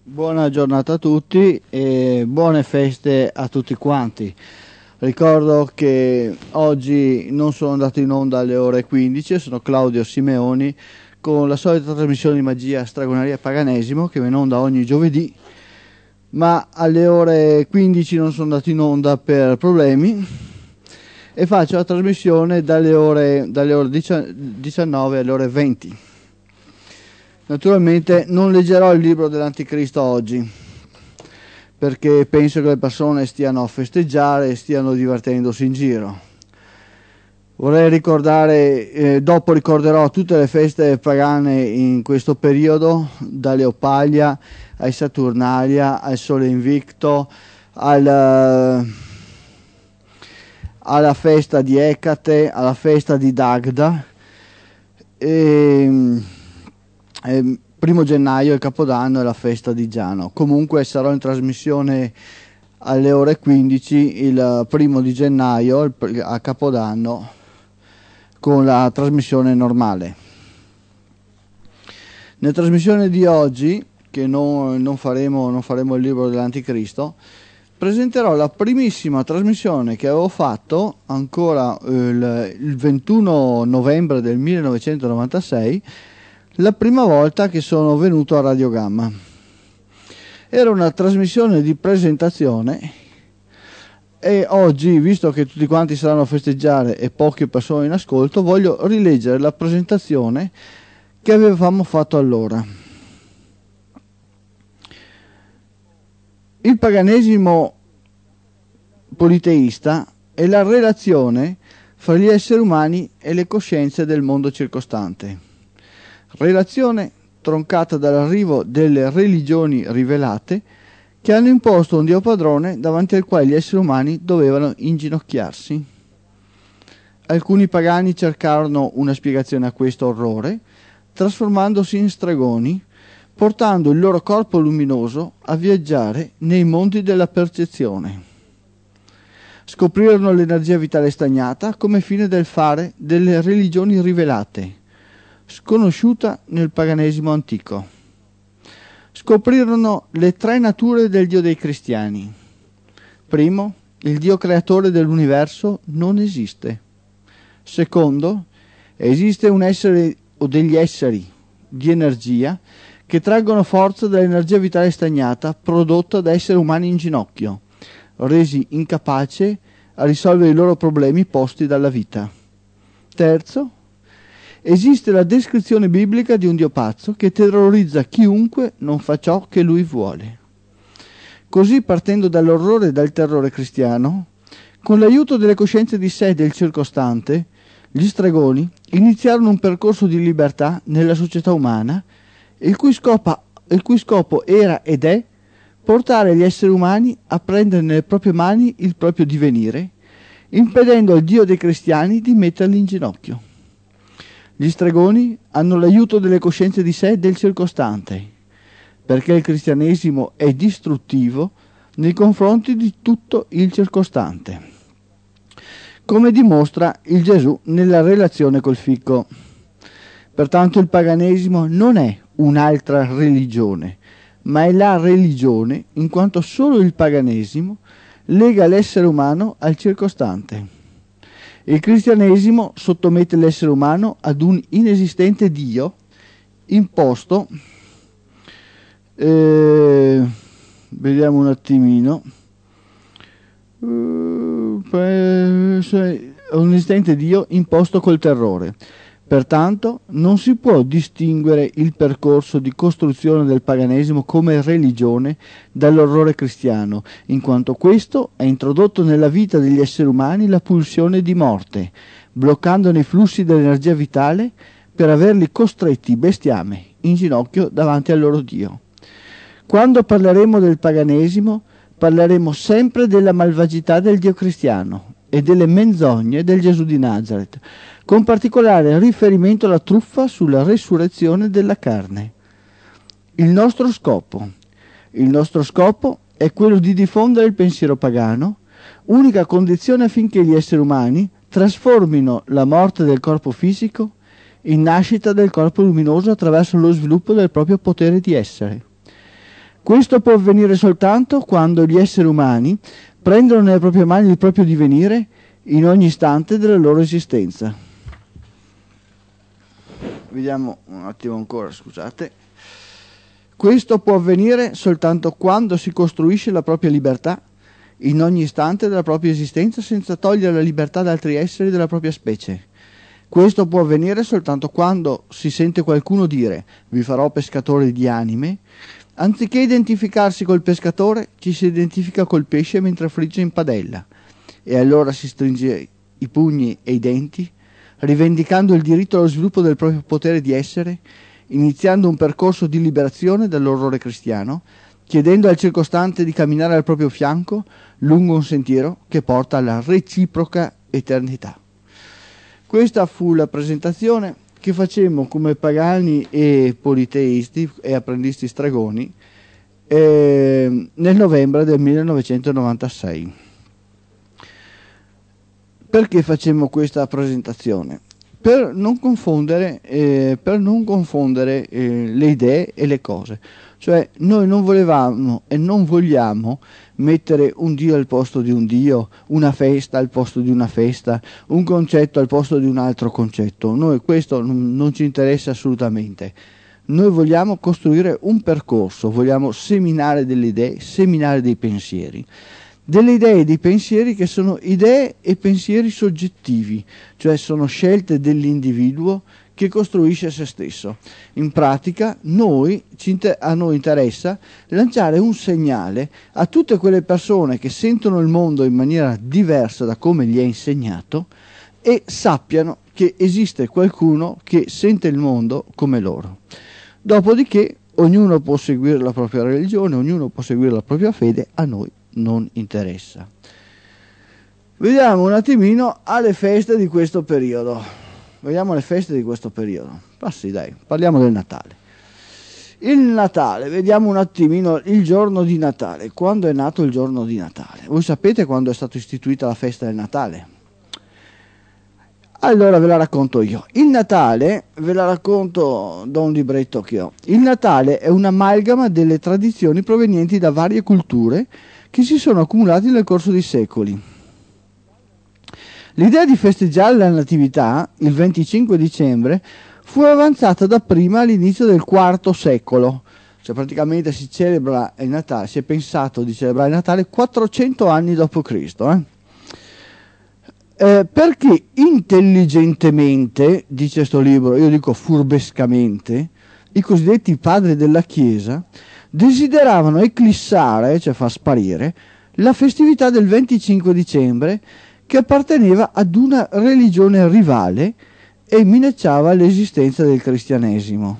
Buona giornata a tutti e buone feste a tutti quanti. Ricordo che oggi non sono andato in onda alle ore 15, sono Claudio Simeoni con la solita trasmissione di magia, stregoneria e paganesimo che va in onda ogni giovedì, ma alle ore 15 non sono andato in onda per problemi e faccio la trasmissione dalle ore 19 alle ore 20. Naturalmente non leggerò il libro dell'Anticristo oggi, perché penso che le persone stiano a festeggiare e stiano divertendosi in giro. Vorrei ricordare, dopo ricorderò tutte le feste pagane in questo periodo, da Leopaglia ai Saturnalia, al Sole Invicto, alla festa di Ecate, alla festa di Dagda. Primo gennaio è Capodanno e la festa di Giano. Comunque sarò in trasmissione alle ore 15 il primo di gennaio a Capodanno con la trasmissione normale. Nella trasmissione di oggi, che non faremo il libro dell'Anticristo, presenterò la primissima trasmissione che avevo fatto ancora il 21 novembre del 1996, la prima volta che sono venuto a Radio Gamma. Era una trasmissione di presentazione e oggi, visto che tutti quanti saranno a festeggiare e poche persone in ascolto, voglio rileggere la presentazione che avevamo fatto allora. Il paganesimo politeista è la relazione fra gli esseri umani e le coscienze del mondo circostante. Relazione troncata dall'arrivo delle religioni rivelate che hanno imposto un Dio padrone davanti al quale gli esseri umani dovevano inginocchiarsi. Alcuni pagani cercarono una spiegazione a questo orrore, trasformandosi in stregoni, portando il loro corpo luminoso a viaggiare nei mondi della percezione. Scoprirono l'energia vitale stagnata come fine del fare delle religioni rivelate, sconosciuta nel paganesimo antico. Scoprirono le tre nature del Dio dei cristiani. Primo, il Dio creatore dell'universo non esiste. Secondo, esiste un essere o degli esseri di energia che traggono forza dall'energia vitale stagnata prodotta da esseri umani in ginocchio, resi incapaci a risolvere i loro problemi posti dalla vita. Terzo, esiste la descrizione biblica di un Dio pazzo che terrorizza chiunque non fa ciò che lui vuole. Così, partendo dall'orrore e dal terrore cristiano, con l'aiuto delle coscienze di sé e del circostante, gli stregoni iniziarono un percorso di libertà nella società umana, il cui scopo era ed è portare gli esseri umani a prendere nelle proprie mani il proprio divenire, impedendo al Dio dei cristiani di metterli in ginocchio. Gli stregoni hanno l'aiuto delle coscienze di sé e del circostante, perché il cristianesimo è distruttivo nei confronti di tutto il circostante, come dimostra il Gesù nella relazione col fico. Pertanto il paganesimo non è un'altra religione, ma è la religione, in quanto solo il paganesimo lega l'essere umano al circostante. Il cristianesimo sottomette l'essere umano ad un inesistente Dio imposto, vediamo un attimino, un inesistente Dio imposto col terrore. Pertanto non si può distinguere il percorso di costruzione del paganesimo come religione dall'orrore cristiano, in quanto questo ha introdotto nella vita degli esseri umani la pulsione di morte, bloccandone i flussi dell'energia vitale per averli costretti bestiame in ginocchio davanti al loro Dio. Quando parleremo del paganesimo, parleremo sempre della malvagità del Dio cristiano e delle menzogne del Gesù di Nazareth, con particolare riferimento alla truffa sulla resurrezione della carne. Il nostro scopo è quello di diffondere il pensiero pagano, unica condizione affinché gli esseri umani trasformino la morte del corpo fisico in nascita del corpo luminoso attraverso lo sviluppo del proprio potere di essere. Questo può avvenire soltanto quando gli esseri umani prendono nelle proprie mani il proprio divenire in ogni istante della loro esistenza. Vediamo un attimo ancora, scusate. Questo può avvenire soltanto quando si costruisce la propria libertà in ogni istante della propria esistenza senza togliere la libertà ad altri esseri della propria specie. Questo può avvenire soltanto quando si sente qualcuno dire «vi farò pescatore di anime», anziché identificarsi col pescatore, ci si identifica col pesce mentre frigge in padella, e allora si stringe i pugni e i denti, rivendicando il diritto allo sviluppo del proprio potere di essere, iniziando un percorso di liberazione dall'orrore cristiano, chiedendo al circostante di camminare al proprio fianco lungo un sentiero che porta alla reciproca eternità. Questa fu la presentazione che facemmo come pagani e politeisti e apprendisti stregoni nel novembre del 1996. Perché facemmo questa presentazione? Per non confondere le idee e le cose. Cioè noi non volevamo e non vogliamo mettere un Dio al posto di un Dio, una festa al posto di una festa, un concetto al posto di un altro concetto. Noi questo non ci interessa assolutamente. Noi vogliamo costruire un percorso, vogliamo seminare delle idee, seminare dei pensieri. Delle idee e dei pensieri che sono idee e pensieri soggettivi, cioè sono scelte dell'individuo che costruisce se stesso. In pratica a noi interessa lanciare un segnale a tutte quelle persone che sentono il mondo in maniera diversa da come gli è insegnato e sappiano che esiste qualcuno che sente il mondo come loro. Dopodiché ognuno può seguire la propria religione, ognuno può seguire la propria fede, a noi non interessa. Vediamo un attimino alle feste di questo periodo. Vediamo le feste di questo periodo. Ah sì, dai, parliamo del Natale. Il Natale, vediamo un attimino il giorno di Natale. Quando è nato il giorno di Natale? Voi sapete quando è stata istituita la festa del Natale? Allora ve la racconto io. Il Natale, ve la racconto da un libretto che ho. Il Natale è un'amalgama delle tradizioni provenienti da varie culture che si sono accumulati nel corso dei secoli. L'idea di festeggiare la Natività, il 25 dicembre, fu avanzata dapprima all'inizio del IV secolo, cioè praticamente si celebra il Natale, si è pensato di celebrare il Natale 400 anni d.C. Perché intelligentemente, dice sto libro, io dico furbescamente, i cosiddetti padri della Chiesa desideravano eclissare, cioè far sparire, la festività del 25 dicembre che apparteneva ad una religione rivale e minacciava l'esistenza del cristianesimo.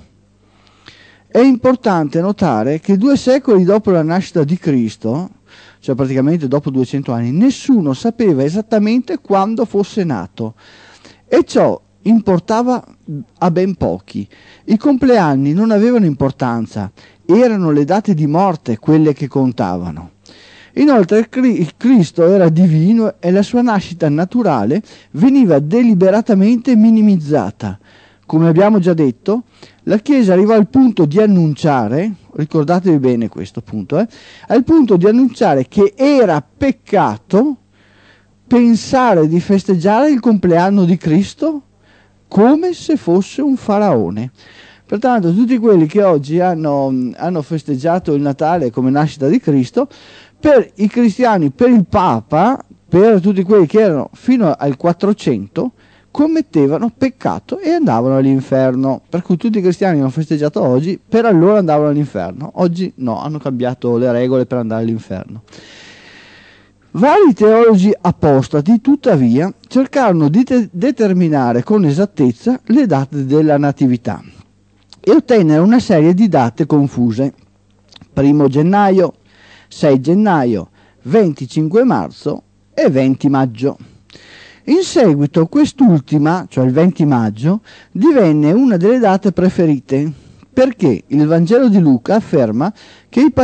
È importante notare che 2 secoli dopo la nascita di Cristo, cioè praticamente dopo 200 anni, nessuno sapeva esattamente quando fosse nato, e ciò importava a ben pochi. I compleanni non avevano importanza, erano le date di morte quelle che contavano. Inoltre Cristo era divino e la sua nascita naturale veniva deliberatamente minimizzata. Come abbiamo già detto, la Chiesa arrivò al punto di annunciare, ricordatevi bene questo punto, al punto di annunciare che era peccato pensare di festeggiare il compleanno di Cristo come se fosse un faraone. Pertanto tutti quelli che oggi hanno festeggiato il Natale come nascita di Cristo, per i cristiani, per il Papa, per tutti quelli che erano fino al 400, commettevano peccato e andavano all'inferno. Per cui tutti i cristiani che hanno festeggiato oggi, per allora andavano all'inferno. Oggi no, hanno cambiato le regole per andare all'inferno. Vari teologi apostati, tuttavia, cercarono di determinare con esattezza le date della Natività e ottennero una serie di date confuse. 1 gennaio, 6 gennaio, 25 marzo e 20 maggio. In seguito quest'ultima, cioè il 20 maggio, divenne una delle date preferite, perché il Vangelo di Luca afferma che i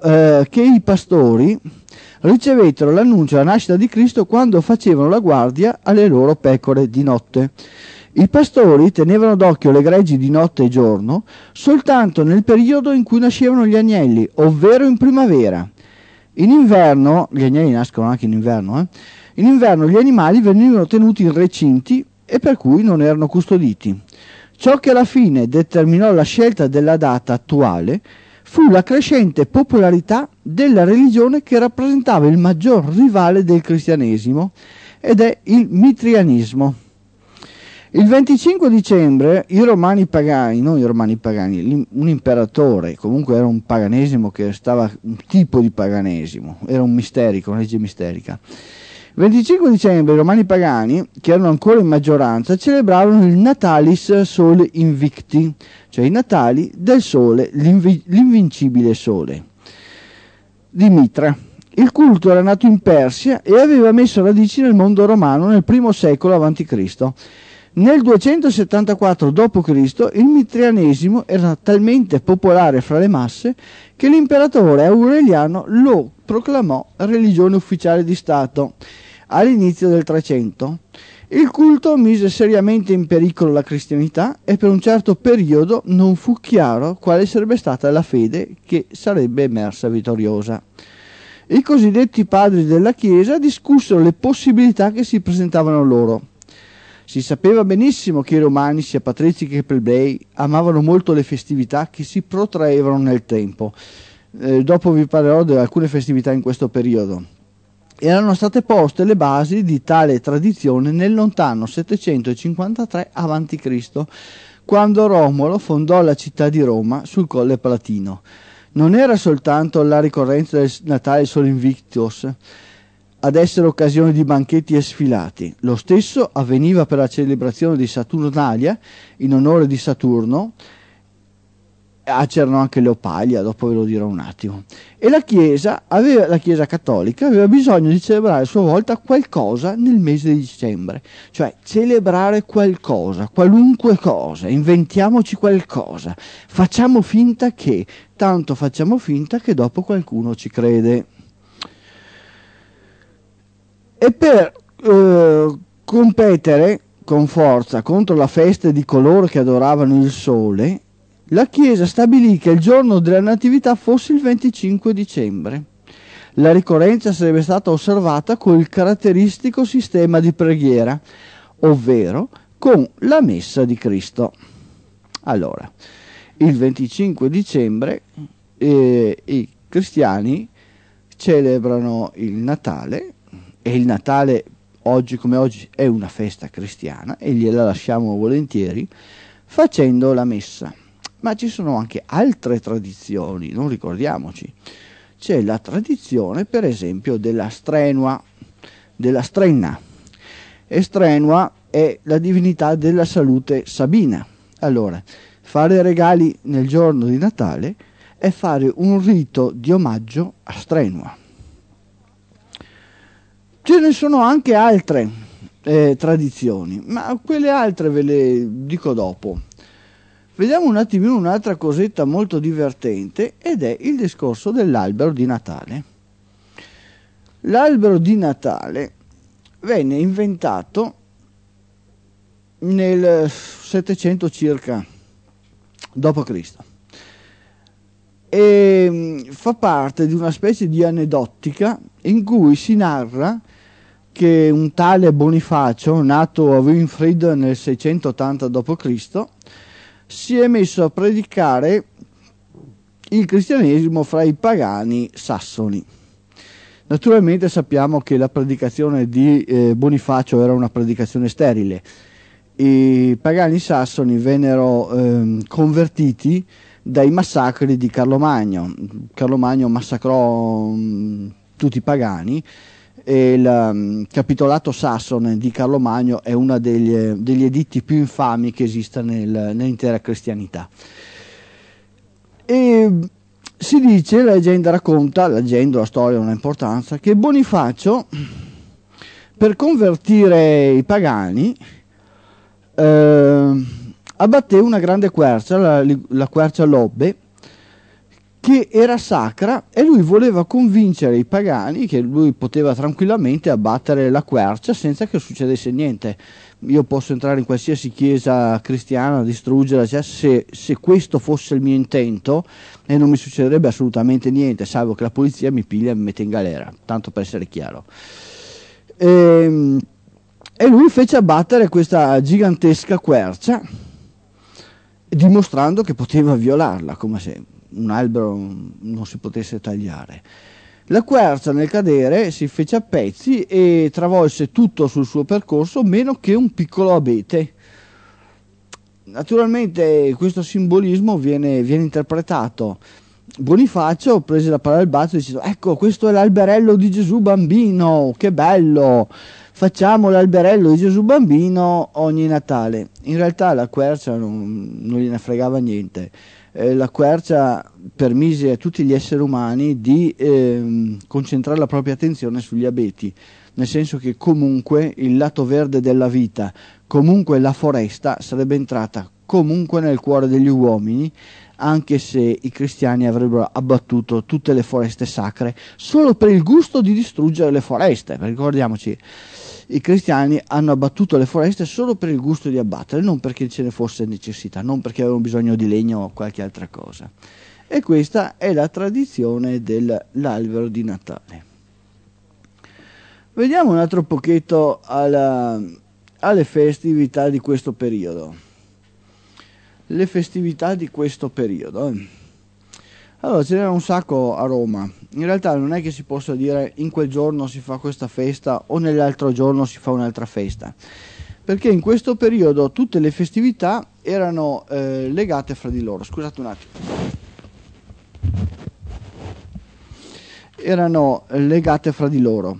pastori ricevettero l'annuncio della nascita di Cristo quando facevano la guardia alle loro pecore di notte. I pastori tenevano d'occhio le greggi di notte e giorno soltanto nel periodo in cui nascevano gli agnelli, ovvero in primavera. In inverno, gli agnelli nascono anche in inverno, in inverno gli animali venivano tenuti in recinti e per cui non erano custoditi. Ciò che alla fine determinò la scelta della data attuale fu la crescente popolarità della religione che rappresentava il maggior rivale del cristianesimo, ed è il mitrianismo. Il 25 dicembre i romani pagani, non i romani pagani, un imperatore, comunque era un paganesimo che stava un tipo di paganesimo, era un misterico, una legge misterica. Il 25 dicembre i romani pagani, che erano ancora in maggioranza, celebravano il Natalis Sole Invicti, cioè i Natali del Sole, l'invincibile Sole, di Mitra. Il culto era nato in Persia e aveva messo radici nel mondo romano nel I secolo a.C. Nel 274 d.C. il mitrianesimo era talmente popolare fra le masse che l'imperatore Aureliano lo proclamò religione ufficiale di Stato all'inizio del 300. Il culto mise seriamente in pericolo la cristianità e per un certo periodo non fu chiaro quale sarebbe stata la fede che sarebbe emersa vittoriosa. I cosiddetti padri della Chiesa discussero le possibilità che si presentavano loro. Si sapeva benissimo che i romani, sia patrizi che plebei, amavano molto le festività che si protraevano nel tempo. Dopo vi parlerò di alcune festività in questo periodo. Erano state poste le basi di tale tradizione nel lontano 753 a.C., quando Romolo fondò la città di Roma sul Colle Palatino. Non era soltanto la ricorrenza del Natale Sole Invictus ad essere occasione di banchetti e sfilati. Lo stesso avveniva per la celebrazione di Saturnalia in onore di Saturno. C'erano anche le Opalia, dopo ve lo dirò un attimo. E la Chiesa cattolica aveva bisogno di celebrare a sua volta qualcosa nel mese di dicembre, cioè celebrare qualcosa, qualunque cosa, inventiamoci qualcosa, facciamo finta che, tanto facciamo finta che dopo qualcuno ci crede. E per competere con forza contro la festa di coloro che adoravano il sole, la Chiesa stabilì che il giorno della Natività fosse il 25 dicembre. La ricorrenza sarebbe stata osservata con il caratteristico sistema di preghiera, ovvero con la Messa di Cristo. Allora, il 25 dicembre i cristiani celebrano il Natale, e il Natale oggi come oggi è una festa cristiana e gliela lasciamo volentieri facendo la messa. Ma ci sono anche altre tradizioni, non ricordiamoci. C'è la tradizione, per esempio, della Strenua, della Strenna. E Strenua è la divinità della salute sabina. Allora, fare regali nel giorno di Natale è fare un rito di omaggio a Strenua. Ce ne sono anche altre tradizioni, ma quelle altre ve le dico dopo. Vediamo un attimino un'altra cosetta molto divertente, ed è il discorso dell'albero di Natale. L'albero di Natale venne inventato nel 700 circa d.C. e fa parte di una specie di aneddotica in cui si narra che un tale Bonifacio, nato a Winfried nel 680 d.C., si è messo a predicare il cristianesimo fra i pagani sassoni. Naturalmente sappiamo che la predicazione di Bonifacio era una predicazione sterile. I pagani sassoni vennero convertiti dai massacri di Carlo Magno. Carlo Magno massacrò tutti i pagani, e il capitolato sassone di Carlo Magno è uno degli editti più infami che esista nell'intera cristianità. E si dice, la leggenda racconta, la storia non ha importanza, che Bonifacio, per convertire i pagani, abbatté una grande quercia, la quercia Lobbe, che era sacra, e lui voleva convincere i pagani che lui poteva tranquillamente abbattere la quercia senza che succedesse niente. Io posso entrare in qualsiasi chiesa cristiana, distruggerla, cioè, se questo fosse il mio intento, e non mi succederebbe assolutamente niente, salvo che la polizia mi piglia e mi mette in galera, tanto per essere chiaro. E lui fece abbattere questa gigantesca quercia, dimostrando che poteva violarla, come se un albero non si potesse tagliare. La quercia, nel cadere, si fece a pezzi e travolse tutto sul suo percorso, meno che un piccolo abete. Naturalmente questo simbolismo viene interpretato. Bonifacio prese la parola al balzo dicendo: ecco, questo è l'alberello di Gesù bambino, che bello, facciamo l'alberello di Gesù bambino ogni Natale. In realtà la quercia non gliene fregava niente. La quercia permise a tutti gli esseri umani di concentrare la propria attenzione sugli abeti, nel senso che comunque il lato verde della vita, comunque la foresta sarebbe entrata comunque nel cuore degli uomini, anche se i cristiani avrebbero abbattuto tutte le foreste sacre solo per il gusto di distruggere le foreste. Perché ricordiamoci, i cristiani hanno abbattuto le foreste solo per il gusto di abbattere, non perché ce ne fosse necessità, non perché avevano bisogno di legno o qualche altra cosa. E questa è la tradizione dell'albero di Natale. Vediamo un altro pochetto alle festività di questo periodo. Le festività di questo periodo. Allora, ce n'era un sacco a Roma. In realtà non è che si possa dire in quel giorno si fa questa festa o nell'altro giorno si fa un'altra festa, perché in questo periodo tutte le festività erano legate fra di loro. Scusate un attimo. Erano legate fra di loro.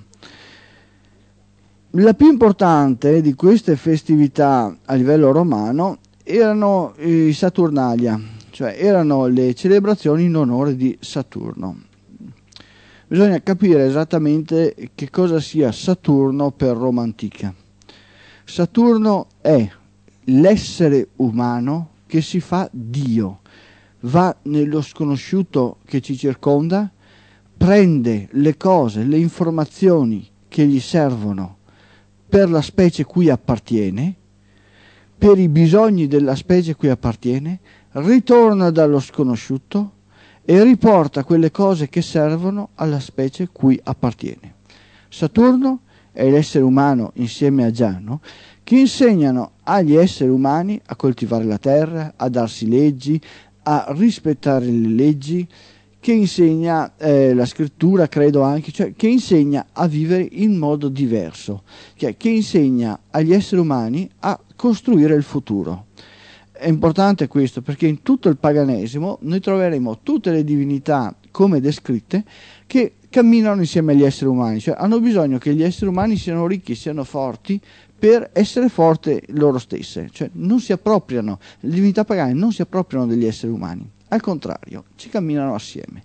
La più importante di queste festività a livello romano erano i Saturnalia, cioè erano le celebrazioni in onore di Saturno. Bisogna capire esattamente che cosa sia Saturno per Roma antica. Saturno è l'essere umano che si fa Dio, va nello sconosciuto che ci circonda, prende le cose, le informazioni che gli servono per la specie cui appartiene, per i bisogni della specie cui appartiene, ritorna dallo sconosciuto e riporta quelle cose che servono alla specie cui appartiene. Saturno è l'essere umano insieme a Giano che insegnano agli esseri umani a coltivare la terra, a darsi leggi, a rispettare le leggi, che insegna la scrittura, credo anche, cioè che insegna a vivere in modo diverso, che insegna agli esseri umani a costruire il futuro. È importante questo perché in tutto il paganesimo noi troveremo tutte le divinità come descritte che camminano insieme agli esseri umani, cioè hanno bisogno che gli esseri umani siano ricchi, siano forti per essere forti loro stesse, cioè non si appropriano, le divinità pagane non si appropriano degli esseri umani, al contrario, ci camminano assieme.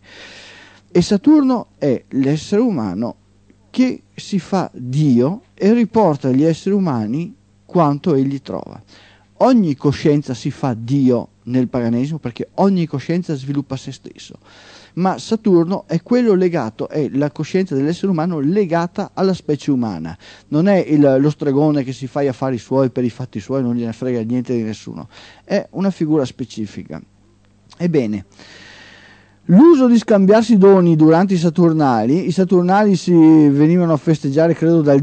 E Saturno è l'essere umano che si fa Dio e riporta agli esseri umani quanto egli trova. Ogni coscienza si fa Dio nel paganesimo perché ogni coscienza sviluppa se stesso, ma Saturno è quello legato, è la coscienza dell'essere umano legata alla specie umana, non è lo stregone che si fa gli affari suoi per i fatti suoi, non gliene frega niente di nessuno, è una figura specifica. Ebbene, l'uso di scambiarsi doni durante i Saturnali si venivano a festeggiare credo dal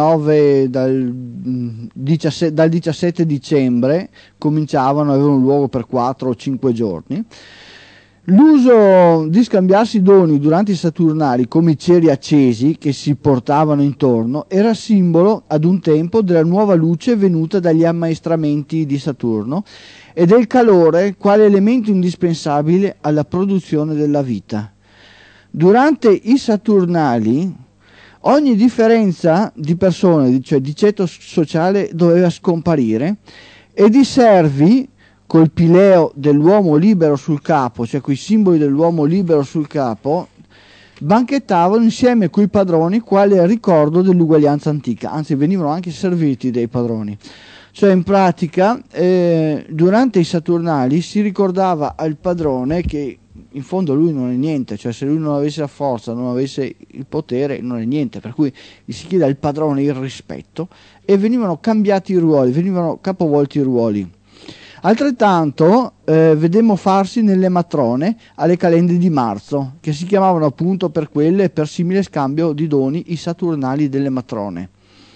17 dicembre, cominciavano, avevano luogo per 4 o 5 giorni. L'uso di scambiarsi doni durante i Saturnali come i ceri accesi che si portavano intorno era simbolo ad un tempo della nuova luce venuta dagli ammaestramenti di Saturno e del calore quale elemento indispensabile alla produzione della vita. Durante i Saturnali ogni differenza di persone, cioè di ceto sociale, doveva scomparire ed i servi col pileo dell'uomo libero sul capo, cioè quei simboli dell'uomo libero sul capo, banchettavano insieme coi padroni quale ricordo dell'uguaglianza antica, anzi venivano anche serviti dai padroni. Cioè in pratica durante i Saturnali si ricordava al padrone che in fondo lui non è niente, cioè se lui non avesse la forza, non avesse il potere, non è niente, per cui gli si chiede al padrone il rispetto e venivano cambiati i ruoli, venivano capovolti i ruoli. Altrettanto vedemmo farsi nelle matrone alle calende di marzo, che si chiamavano appunto per quelle, per simile scambio di doni, i saturnali delle matrone.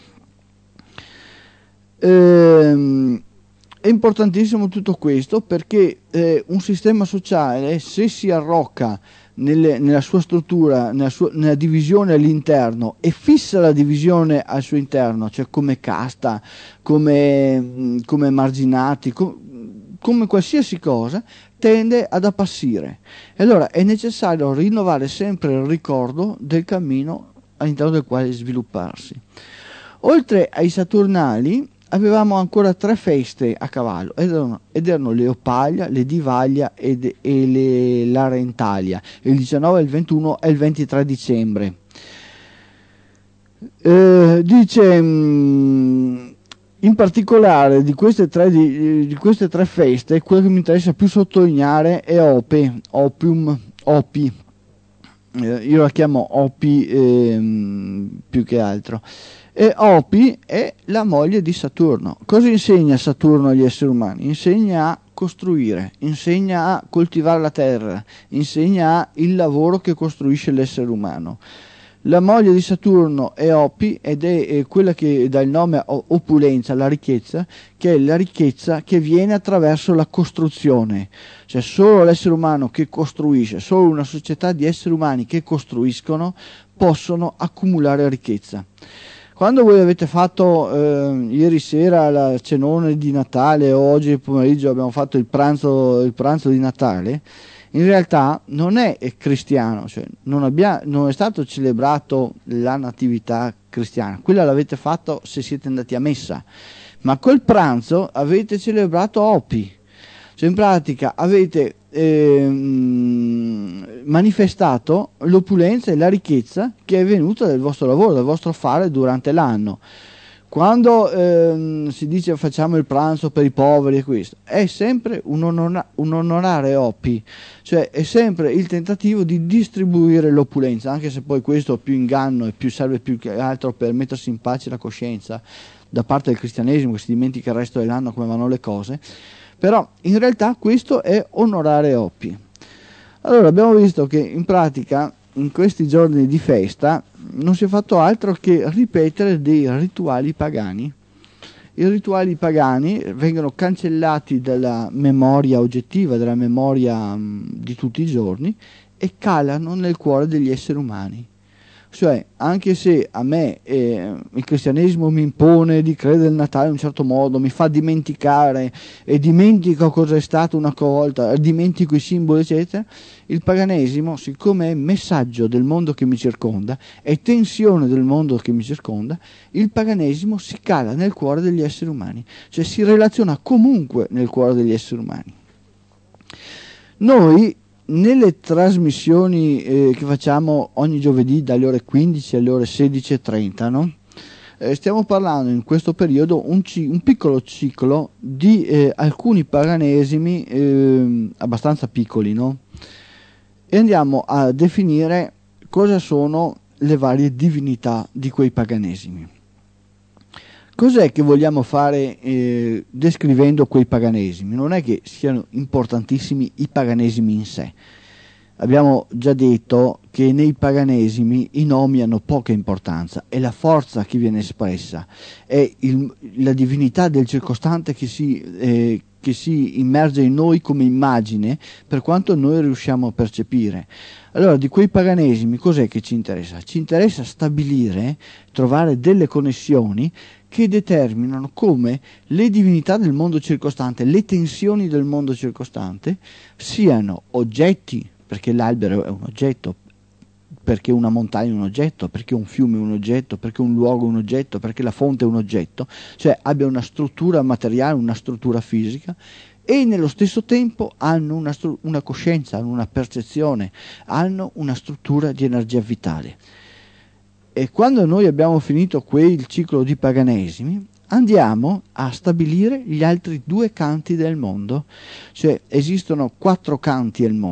È importantissimo tutto questo perché un sistema sociale, se si arrocca nella sua struttura, nella divisione all'interno e fissa la divisione al suo interno, cioè come casta, come emarginati, come qualsiasi cosa, tende ad appassire. E allora è necessario rinnovare sempre il ricordo del cammino all'interno del quale svilupparsi. Oltre ai Saturnali avevamo ancora 3 feste a cavallo ed erano le Opaglia, le Divaglia e la Rentalia, il 19, il 21 e il 23 dicembre. Dice in particolare di queste tre feste, quello che mi interessa più sottolineare è Opi. Io la chiamo Opi più che altro. E Opi è la moglie di Saturno. Cosa insegna Saturno agli esseri umani? Insegna a costruire, insegna a coltivare la terra, insegna il lavoro che costruisce l'essere umano. La moglie di Saturno è Opi ed è quella che dà il nome a opulenza, la ricchezza, che è la ricchezza che viene attraverso la costruzione. Cioè solo l'essere umano che costruisce, solo una società di esseri umani che costruiscono possono accumulare ricchezza. Quando voi avete fatto ieri sera la cenone di Natale o oggi pomeriggio abbiamo fatto il pranzo di Natale, in realtà non è cristiano, cioè non è stato celebrato la natività cristiana, quella l'avete fatto se siete andati a messa, ma col pranzo avete celebrato Opi, cioè in pratica avete manifestato l'opulenza e la ricchezza che è venuta dal vostro lavoro, dal vostro fare durante l'anno. Quando si dice facciamo il pranzo per i poveri e questo, è sempre un onorare Opi, cioè è sempre il tentativo di distribuire l'opulenza, anche se poi questo è più inganno e serve più che altro per mettersi in pace la coscienza da parte del cristianesimo, che si dimentica il resto dell'anno come vanno le cose, però in realtà questo è onorare Opi. Allora abbiamo visto che in pratica in questi giorni di festa non si è fatto altro che ripetere dei rituali pagani. I rituali pagani vengono cancellati dalla memoria oggettiva, dalla memoria di tutti i giorni e calano nel cuore degli esseri umani. Cioè, anche se a me il cristianesimo mi impone di credere nel Natale in un certo modo, mi fa dimenticare e dimentico cosa è stato una volta, dimentico i simboli, eccetera, il paganesimo, siccome è messaggio del mondo che mi circonda, è tensione del mondo che mi circonda, il paganesimo si cala nel cuore degli esseri umani, cioè si relaziona comunque nel cuore degli esseri umani. Noi nelle trasmissioni che facciamo ogni giovedì dalle ore 15 alle ore 16:30, no? Stiamo parlando in questo periodo un piccolo ciclo di alcuni paganesimi abbastanza piccoli, no? E andiamo a definire cosa sono le varie divinità di quei paganesimi. Cos'è che vogliamo fare descrivendo quei paganesimi? Non è che siano importantissimi i paganesimi in sé. Abbiamo già detto che nei paganesimi i nomi hanno poca importanza, è la forza che viene espressa, è la divinità del circostante che si immerge in noi come immagine per quanto noi riusciamo a percepire. Allora di quei paganesimi cos'è che ci interessa? Ci interessa stabilire, trovare delle connessioni che determinano come le divinità del mondo circostante, le tensioni del mondo circostante siano oggetti, perché l'albero è un oggetto, perché una montagna è un oggetto, perché un fiume è un oggetto, perché un luogo è un oggetto, perché la fonte è un oggetto, cioè abbia una struttura materiale, una struttura fisica, e nello stesso tempo hanno una coscienza, hanno una percezione, hanno una struttura di energia vitale. E quando noi abbiamo finito quel ciclo di paganesimi, andiamo a stabilire gli altri 2 canti del mondo. Cioè esistono 4 canti al mondo.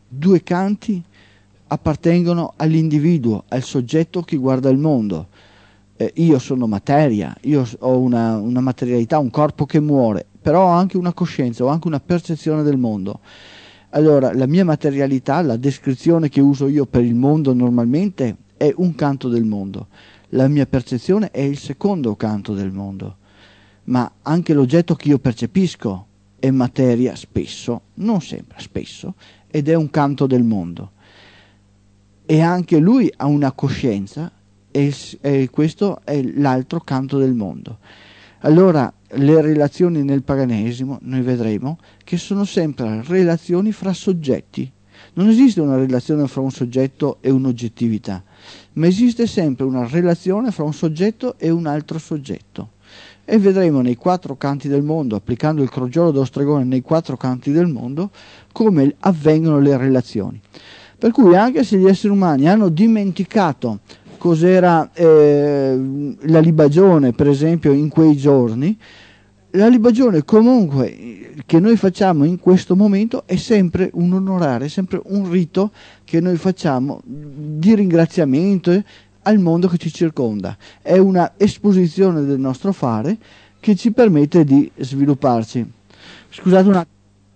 due canti appartengono all'individuo, al soggetto che guarda il mondo. Io sono materia, io ho una materialità, un corpo che muore, però ho anche una coscienza, ho anche una percezione del mondo. Allora, la mia materialità, la descrizione che uso io per il mondo normalmente, è un canto del mondo. La mia percezione è il secondo canto del mondo. Ma anche l'oggetto che io percepisco è materia spesso, non sempre, spesso, ed è un canto del mondo. E anche lui ha una coscienza, e questo è l'altro canto del mondo. Allora, le relazioni nel paganesimo, noi vedremo, che sono sempre relazioni fra soggetti. Non esiste una relazione fra un soggetto e un'oggettività, ma esiste sempre una relazione fra un soggetto e un altro soggetto. E vedremo nei quattro canti del mondo, applicando il crogiolo dello stregone nei quattro canti del mondo, come avvengono le relazioni. Per cui anche se gli esseri umani hanno dimenticato cos'era la libagione, per esempio, in quei giorni, la libagione comunque che noi facciamo in questo momento è sempre un onorare, è sempre un rito che noi facciamo di ringraziamento al mondo che ci circonda. È una esposizione del nostro fare che ci permette di svilupparci. Scusate un attimo.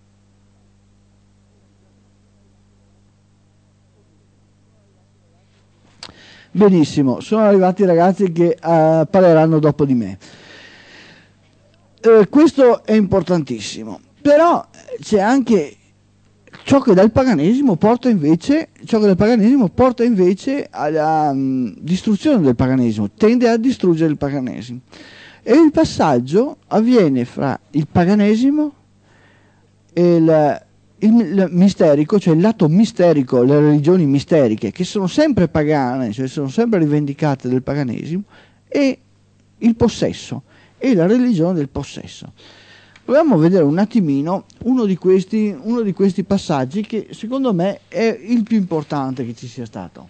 Benissimo, sono arrivati i ragazzi che parleranno dopo di me. Questo è importantissimo, però c'è anche ciò che dal paganesimo porta invece alla distruzione del paganesimo, tende a distruggere il paganesimo. E il passaggio avviene fra il paganesimo e il misterico, cioè il lato misterico, le religioni misteriche, che sono sempre pagane, cioè sono sempre rivendicate del paganesimo, e il possesso, e la religione del possesso. Proviamo a vedere un attimino uno di questi passaggi che secondo me è il più importante che ci sia stato.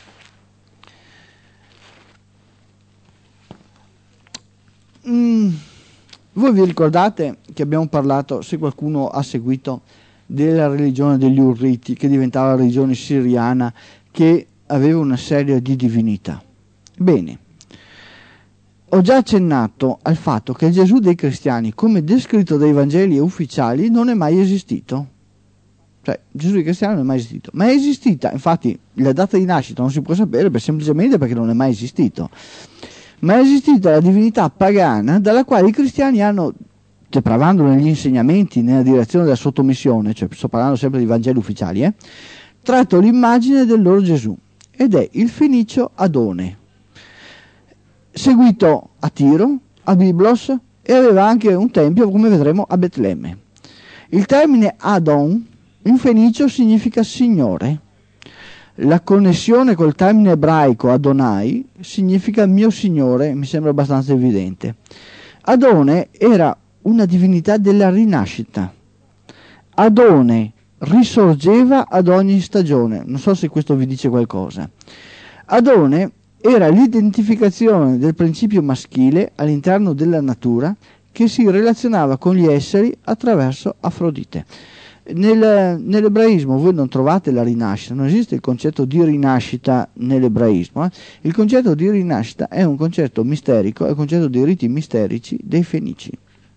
Voi vi ricordate che abbiamo parlato, se qualcuno ha seguito, della religione degli Urriti, che diventava la religione siriana, che aveva una serie di divinità. Bene, ho già accennato al fatto che il Gesù dei cristiani, come descritto dai Vangeli ufficiali, non è mai esistito. Cioè, Gesù dei cristiani non è mai esistito. Ma è esistita, infatti la data di nascita non si può sapere semplicemente perché non è mai esistito. Ma è esistita la divinità pagana dalla quale i cristiani hanno, depravando negli insegnamenti nella direzione della sottomissione, cioè sto parlando sempre di Vangeli ufficiali, tratto l'immagine del loro Gesù, ed è il fenicio Adone, seguito a Tiro, a Biblos, e aveva anche un tempio, come vedremo, a Betlemme. Il termine Adon in fenicio significa signore. La connessione col termine ebraico Adonai significa mio signore, mi sembra abbastanza evidente. Adone era una divinità della rinascita. Adone risorgeva ad ogni stagione. Non so se questo vi dice qualcosa. Adone era l'identificazione del principio maschile all'interno della natura che si relazionava con gli esseri attraverso Afrodite. Nell'ebraismo voi non trovate la rinascita, non esiste il concetto di rinascita nell'ebraismo. Il concetto di rinascita è un concetto misterico, è un concetto dei riti misterici dei Fenici.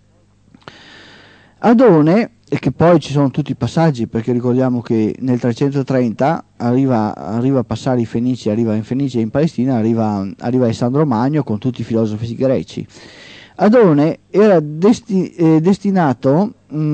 Adone, e che poi ci sono tutti i passaggi, perché ricordiamo che nel 330 arriva a passare i Fenici, arriva in Fenicia e in Palestina, arriva Alessandro Magno con tutti i filosofi greci. Adone era destinato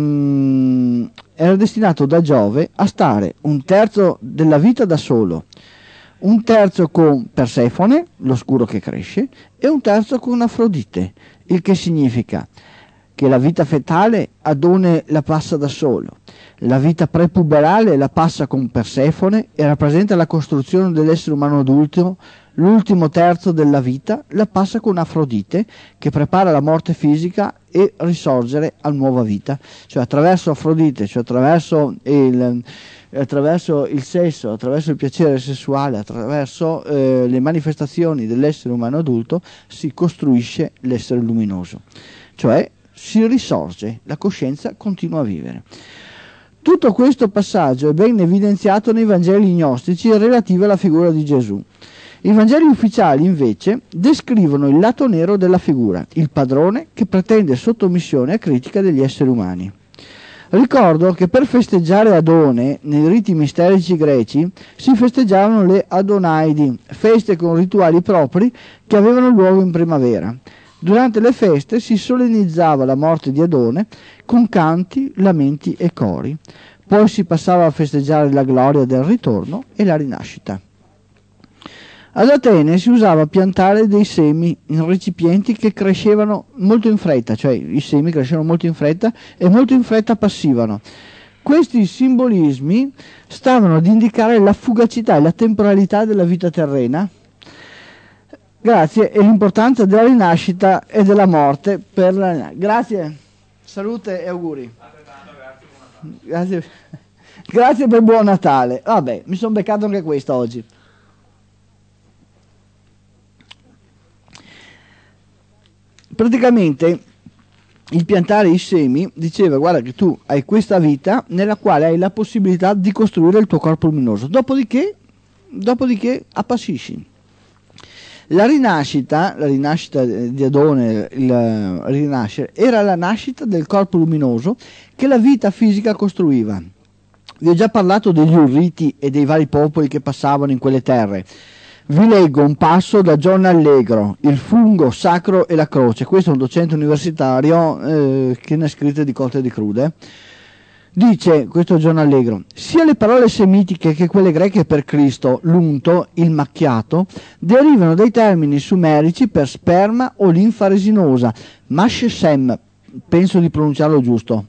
da Giove a stare un terzo della vita da solo, un terzo con Persefone, l'oscuro che cresce, e un terzo con Afrodite, il che significa che la vita fetale Adone la passa da solo, la vita prepuberale la passa con Persefone e rappresenta la costruzione dell'essere umano adulto. L'ultimo terzo della vita la passa con Afrodite, che prepara la morte fisica e risorgere a nuova vita, cioè attraverso Afrodite, cioè attraverso il sesso, attraverso il piacere sessuale, attraverso le manifestazioni dell'essere umano adulto si costruisce l'essere luminoso, cioè si risorge, la coscienza continua a vivere. Tutto questo passaggio è ben evidenziato nei Vangeli gnostici relativi alla figura di Gesù. I Vangeli ufficiali, invece, descrivono il lato nero della figura, il padrone che pretende sottomissione a critica degli esseri umani. Ricordo che per festeggiare Adone, nei riti misterici greci, si festeggiavano le Adonaidi, feste con rituali propri che avevano luogo in primavera. Durante le feste si solennizzava la morte di Adone con canti, lamenti e cori. Poi si passava a festeggiare la gloria del ritorno e la rinascita. Ad Atene si usava piantare dei semi in recipienti che crescevano molto in fretta, cioè i semi crescevano molto in fretta e molto in fretta passivano. Questi simbolismi stavano ad indicare la fugacità e la temporalità della vita terrena, grazie, e l'importanza della rinascita e della morte per la... Grazie, salute e auguri. Grazie, grazie per buon Natale. Vabbè, mi sono beccato anche questo oggi. Praticamente il piantare i semi diceva: guarda che tu hai questa vita nella quale hai la possibilità di costruire il tuo corpo luminoso, dopodiché appassisci. La rinascita di Adone, il rinascere, era la nascita del corpo luminoso che la vita fisica costruiva. Vi ho già parlato degli Urriti e dei vari popoli che passavano in quelle terre. Vi leggo un passo da John Allegro, Il fungo sacro e la croce. Questo è un docente universitario che ne ha scritte di cotte e di crude. Dice, questo è John Allegro: sia le parole semitiche che quelle greche per Cristo, l'unto, il macchiato, derivano dai termini sumerici per sperma o linfa resinosa, mash sem, penso di pronunciarlo giusto,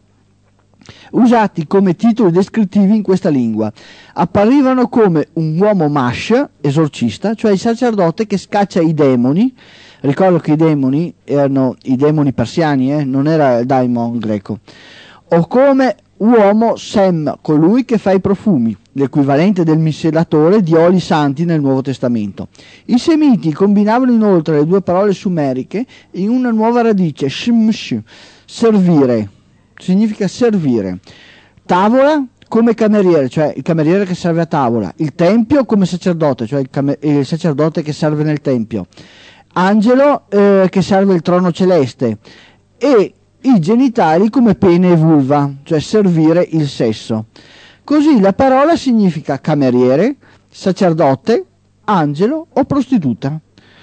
usati come titoli descrittivi in questa lingua. Apparivano come un uomo mash, esorcista, cioè il sacerdote che scaccia i demoni. Ricordo che i demoni erano i demoni persiani, non era il daimon greco. O come uomo sem, colui che fa i profumi, l'equivalente del miscelatore di oli santi nel Nuovo Testamento. I semiti combinavano inoltre le due parole sumeriche in una nuova radice, shmsh, servire, significa servire. Tavola come cameriere, cioè il cameriere che serve a tavola. Il tempio come sacerdote, cioè il sacerdote che serve nel tempio. Angelo che serve il trono celeste. E i genitali come pene e vulva, cioè servire il sesso. Così la parola significa cameriere, sacerdote, angelo o prostituta.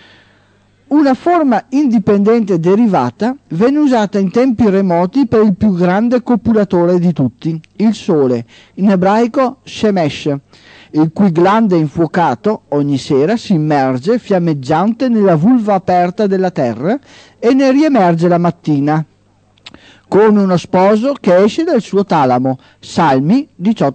Una forma indipendente derivata venne usata in tempi remoti per il più grande copulatore di tutti, il sole, in ebraico Shemesh, il cui glande infuocato ogni sera si immerge fiammeggiante nella vulva aperta della terra e ne riemerge la mattina, come uno sposo che esce dal suo talamo. Salmi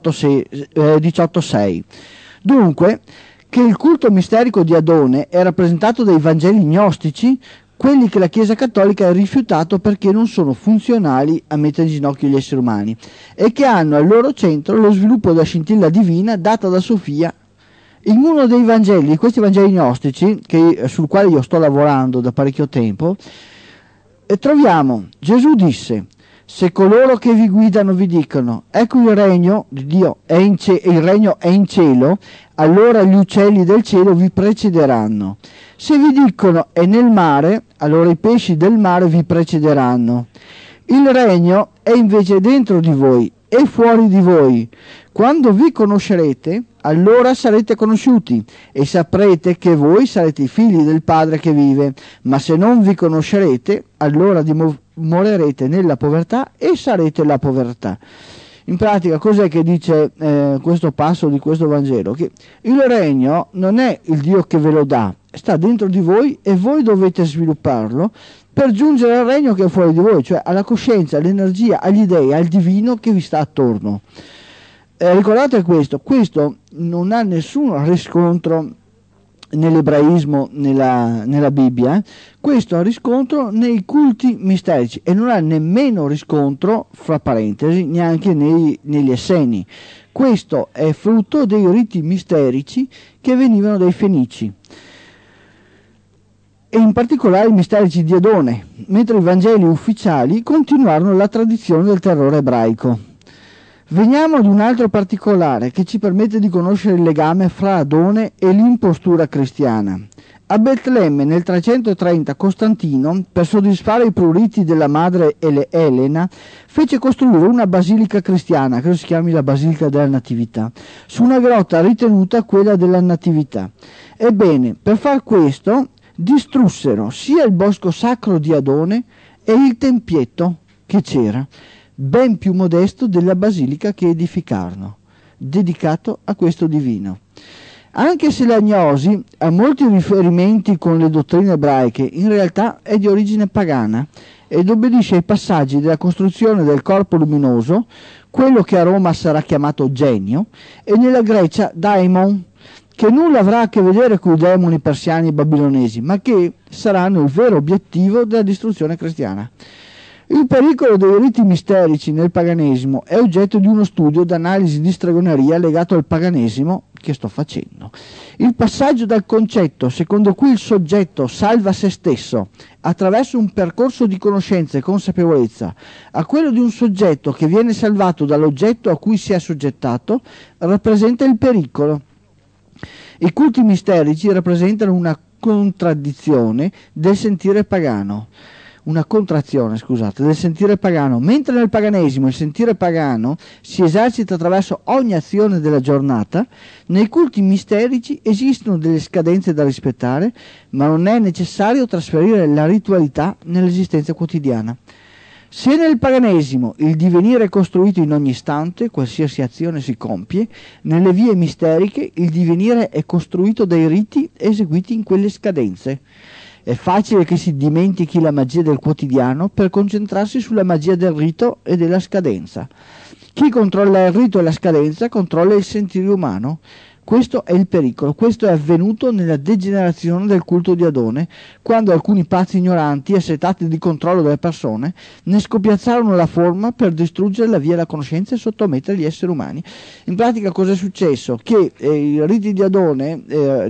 18,6. Dunque, che il culto misterico di Adone è rappresentato dai Vangeli gnostici, quelli che la Chiesa Cattolica ha rifiutato perché non sono funzionali a mettere in ginocchio gli esseri umani e che hanno al loro centro lo sviluppo della scintilla divina data da Sofia. In uno dei Vangeli, questi Vangeli gnostici, sul quale io sto lavorando da parecchio tempo, troviamo: Gesù disse: se coloro che vi guidano vi dicono ecco il regno di Dio il regno è in cielo, allora gli uccelli del cielo vi precederanno. Se vi dicono è nel mare, allora i pesci del mare vi precederanno. Il regno è invece dentro di voi e fuori di voi. Quando vi conoscerete, allora sarete conosciuti e saprete che voi sarete i figli del Padre che vive, ma se non vi conoscerete, allora dimorerete nella povertà e sarete la povertà. In pratica, cos'è che dice questo passo di questo Vangelo? Che il regno non è il Dio che ve lo dà, sta dentro di voi e voi dovete svilupparlo per giungere al regno che è fuori di voi, cioè alla coscienza, all'energia, agli dei, al divino che vi sta attorno. Ricordate questo non ha nessun riscontro nell'ebraismo, nella Bibbia, questo ha riscontro nei culti misterici e non ha nemmeno riscontro, fra parentesi, neanche negli Esseni. Questo è frutto dei riti misterici che venivano dai Fenici, e in particolare i misterici di Adone, mentre i Vangeli ufficiali continuarono la tradizione del terrore ebraico. Veniamo ad un altro particolare che ci permette di conoscere il legame fra Adone e l'impostura cristiana. A Betlemme nel 330 Costantino, per soddisfare i pruriti della madre Elena, fece costruire una basilica cristiana, che si chiami la Basilica della Natività, su una grotta ritenuta quella della Natività. Ebbene, per far questo distrussero sia il bosco sacro di Adone e il tempietto che c'era, ben più modesto della basilica che edificarono, dedicato a questo divino. Anche se l'agnosi ha molti riferimenti con le dottrine ebraiche, in realtà è di origine pagana ed obbedisce ai passaggi della costruzione del corpo luminoso, quello che a Roma sarà chiamato genio, e nella Grecia daimon, che nulla avrà a che vedere con i demoni persiani e babilonesi, ma che saranno il vero obiettivo della distruzione cristiana. Il pericolo dei riti misterici nel paganesimo è oggetto di uno studio d'analisi di stregoneria legato al paganesimo che sto facendo. Il passaggio dal concetto secondo cui il soggetto salva se stesso attraverso un percorso di conoscenza e consapevolezza a quello di un soggetto che viene salvato dall'oggetto a cui si è soggettato rappresenta il pericolo. I culti misterici rappresentano una contraddizione del sentire pagano. Una contrazione, scusate, del sentire pagano. Mentre nel paganesimo il sentire pagano si esercita attraverso ogni azione della giornata, nei culti misterici esistono delle scadenze da rispettare, ma non è necessario trasferire la ritualità nell'esistenza quotidiana. Se nel paganesimo il divenire è costruito in ogni istante, qualsiasi azione si compie, nelle vie misteriche il divenire è costruito dai riti eseguiti in quelle scadenze. È facile che si dimentichi la magia del quotidiano per concentrarsi sulla magia del rito e della scadenza. Chi controlla il rito e la scadenza controlla il sentire umano. Questo è il pericolo. Questo è avvenuto nella degenerazione del culto di Adone, quando alcuni pazzi ignoranti, assetati di controllo delle persone, ne scopiazzarono la forma per distruggere la via della conoscenza e sottomettere gli esseri umani. In pratica cosa è successo? Che i riti di Adone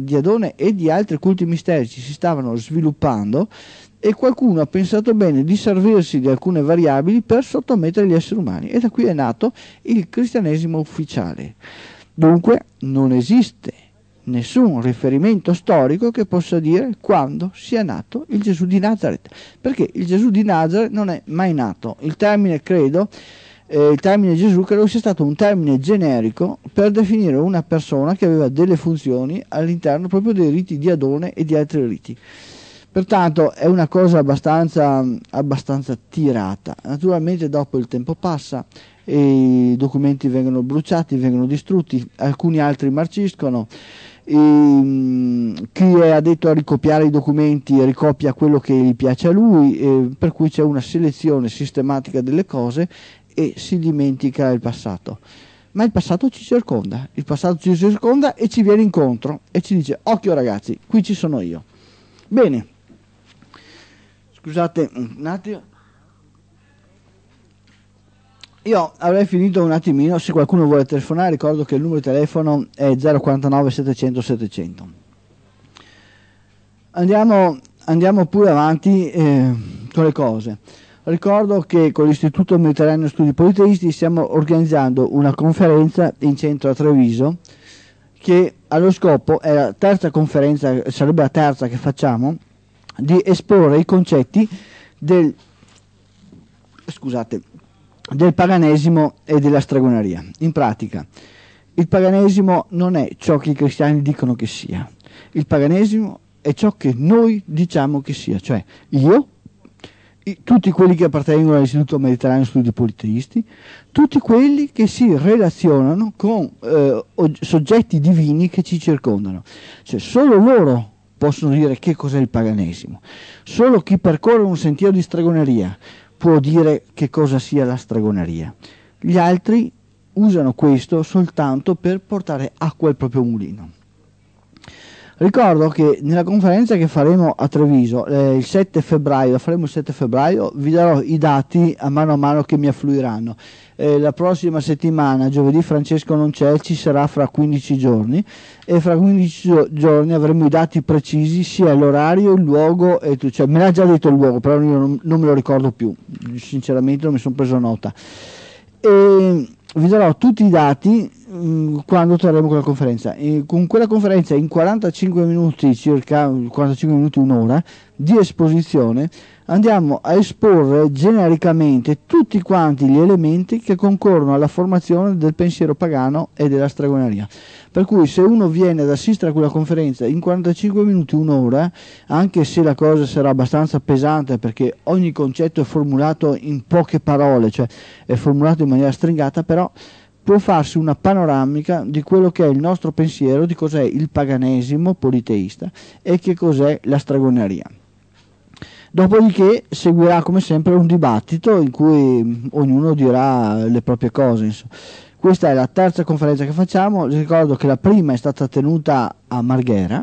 e di altri culti misterici si stavano sviluppando e qualcuno ha pensato bene di servirsi di alcune variabili per sottomettere gli esseri umani, e da qui è nato il cristianesimo ufficiale. Dunque non esiste nessun riferimento storico che possa dire quando sia nato il Gesù di Nazareth, perché il Gesù di Nazareth non è mai nato. Il termine Gesù credo sia stato un termine generico per definire una persona che aveva delle funzioni all'interno proprio dei riti di Adone e di altri riti. Pertanto è una cosa abbastanza tirata. Naturalmente dopo il tempo passa e i documenti vengono bruciati, vengono distrutti, alcuni altri marciscono, chi è addetto a ricopiare i documenti ricopia quello che gli piace a lui, per cui c'è una selezione sistematica delle cose e si dimentica il passato. Ma il passato ci circonda, e ci viene incontro e ci dice: occhio ragazzi, qui ci sono io. Bene, scusate un attimo. Io avrei finito un attimino. Se qualcuno vuole telefonare, ricordo che il numero di telefono è 049 700 700. Andiamo pure avanti con le cose. Ricordo che con l'Istituto Mediterraneo Studi Politeisti stiamo organizzando una conferenza in centro a Treviso, che allo scopo è la terza conferenza, sarebbe la terza che facciamo, di esporre i concetti del paganesimo e della stregoneria. In pratica, il paganesimo non è ciò che i cristiani dicono che sia. Il paganesimo è ciò che noi diciamo che sia, cioè io, tutti quelli che appartengono all'Istituto Mediterraneo Studi Politeisti, tutti quelli che si relazionano con soggetti divini che ci circondano. Cioè solo loro possono dire che cos'è il paganesimo. Solo chi percorre un sentiero di stregoneria può dire che cosa sia la stregoneria. Gli altri usano questo soltanto per portare acqua al proprio mulino. Ricordo che nella conferenza che faremo a Treviso il 7 febbraio, vi darò i dati a mano che mi affluiranno. La prossima settimana, giovedì Francesco non c'è, ci sarà fra 15 giorni, e fra 15 giorni avremo i dati precisi, sia l'orario, il luogo, cioè me l'ha già detto il luogo, però io non me lo ricordo più, sinceramente non mi sono preso nota. vi darò tutti i dati quando terremo quella conferenza. Con quella conferenza in 45 minuti circa, 45 minuti, un'ora di esposizione, andiamo a esporre genericamente tutti quanti gli elementi che concorrono alla formazione del pensiero pagano e della stregoneria. Per cui se uno viene ad assistere a quella conferenza in 45 minuti, un'ora, anche se la cosa sarà abbastanza pesante perché ogni concetto è formulato in poche parole, cioè è formulato in maniera stringata, però può farsi una panoramica di quello che è il nostro pensiero, di cos'è il paganesimo politeista e che cos'è la stregoneria. Dopodiché seguirà come sempre un dibattito in cui ognuno dirà le proprie cose, insomma. Questa è la terza conferenza che facciamo. Ricordo che la prima è stata tenuta a Marghera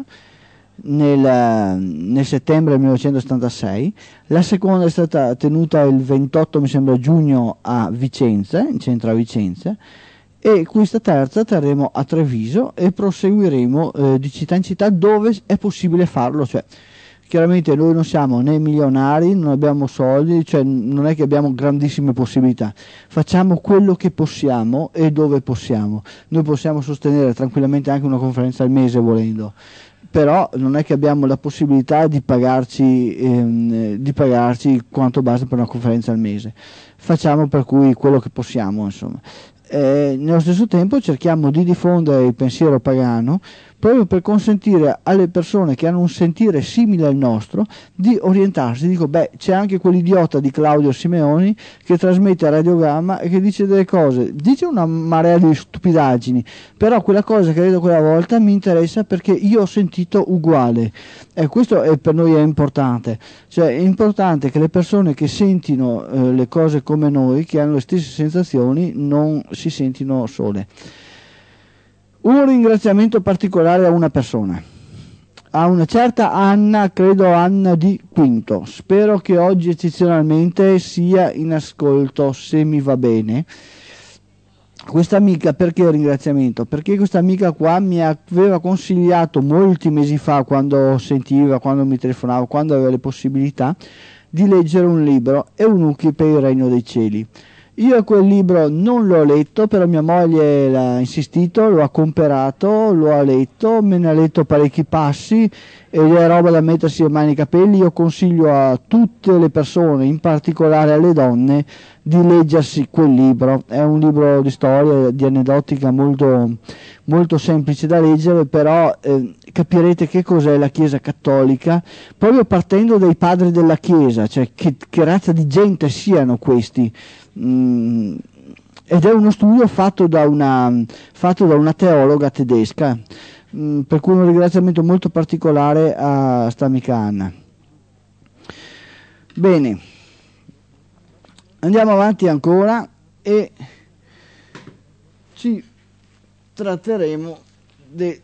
nel settembre 1976, la seconda è stata tenuta il 28 mi sembra giugno a Vicenza, in centro a Vicenza, e questa terza terremo a Treviso e proseguiremo di città in città dove è possibile farlo, cioè chiaramente noi non siamo né milionari, non abbiamo soldi, cioè non è che abbiamo grandissime possibilità, facciamo quello che possiamo e dove possiamo. Noi possiamo sostenere tranquillamente anche una conferenza al mese volendo, però non è che abbiamo la possibilità di pagarci quanto basta per una conferenza al mese. Facciamo per cui quello che possiamo, insomma. Nello stesso tempo cerchiamo di diffondere il pensiero pagano proprio per consentire alle persone che hanno un sentire simile al nostro di orientarsi. Dico, c'è anche quell'idiota di Claudio Simeoni che trasmette a Radiogramma e che dice delle cose, dice una marea di stupidaggini, però quella cosa che ha detto quella volta mi interessa perché io ho sentito uguale. Questo per noi è importante, cioè è importante che le persone che sentino le cose come noi, che hanno le stesse sensazioni, non si sentino sole. Un ringraziamento particolare a una persona, a una certa Anna, credo Anna di Quinto. Spero che oggi eccezionalmente sia in ascolto, se mi va bene. Questa amica, perché ringraziamento? Perché questa amica qua mi aveva consigliato molti mesi fa, quando sentiva, quando mi telefonava, quando aveva le possibilità, di leggere un libro, Eunuchi per il Regno dei Cieli. Io quel libro non l'ho letto, però mia moglie l'ha insistito, lo ha comperato, lo ha letto, me ne ha letto parecchi passi ed è roba da mettersi le mani nei capelli. Io consiglio a tutte le persone, in particolare alle donne, di leggersi quel libro. È un libro di storia, di aneddotica molto, molto semplice da leggere, però capirete che cos'è la Chiesa cattolica, proprio partendo dai padri della Chiesa, cioè che razza di gente siano questi. Ed è uno studio fatto da una teologa tedesca, per cui un ringraziamento molto particolare a sta amica Anna. Bene, andiamo avanti ancora e ci tratteremo di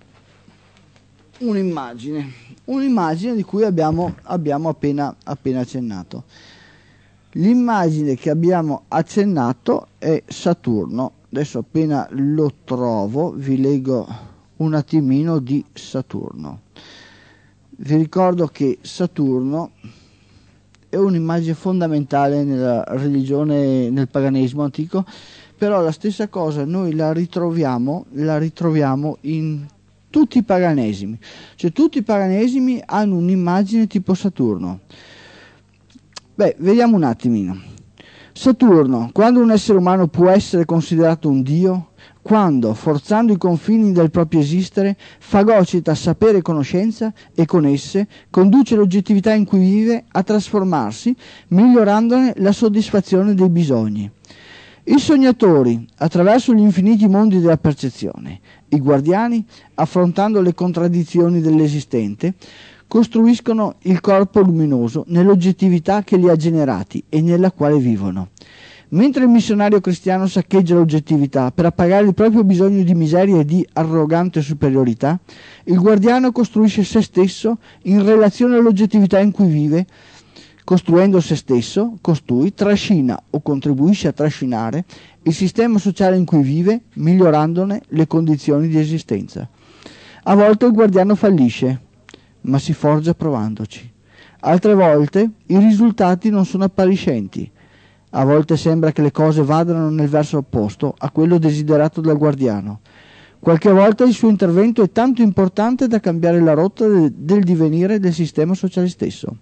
un'immagine di cui abbiamo appena accennato. L'immagine che abbiamo accennato è Saturno. Adesso appena lo trovo vi leggo un attimino di Saturno. Vi ricordo che Saturno è un'immagine fondamentale nella religione, nel paganesimo antico, però la stessa cosa noi la ritroviamo in tutti i paganesimi. Cioè tutti i paganesimi hanno un'immagine tipo Saturno. Vediamo un attimino. Saturno, quando un essere umano può essere considerato un dio? Quando, forzando i confini del proprio esistere, fagocita sapere e conoscenza e con esse conduce l'oggettività in cui vive a trasformarsi, migliorandone la soddisfazione dei bisogni. I sognatori, attraverso gli infiniti mondi della percezione, i guardiani, affrontando le contraddizioni dell'esistente, costruiscono il corpo luminoso nell'oggettività che li ha generati e nella quale vivono. Mentre il missionario cristiano saccheggia l'oggettività per appagare il proprio bisogno di miseria e di arrogante superiorità, il guardiano costruisce se stesso in relazione all'oggettività in cui vive. Costruendo se stesso, costui trascina o contribuisce a trascinare il sistema sociale in cui vive, migliorandone le condizioni di esistenza. A volte il guardiano fallisce, ma si forgia provandoci. Altre volte i risultati non sono appariscenti, A volte sembra che le cose vadano nel verso opposto a quello desiderato dal guardiano. Qualche volta il suo intervento è tanto importante da cambiare la rotta del divenire del sistema sociale stesso.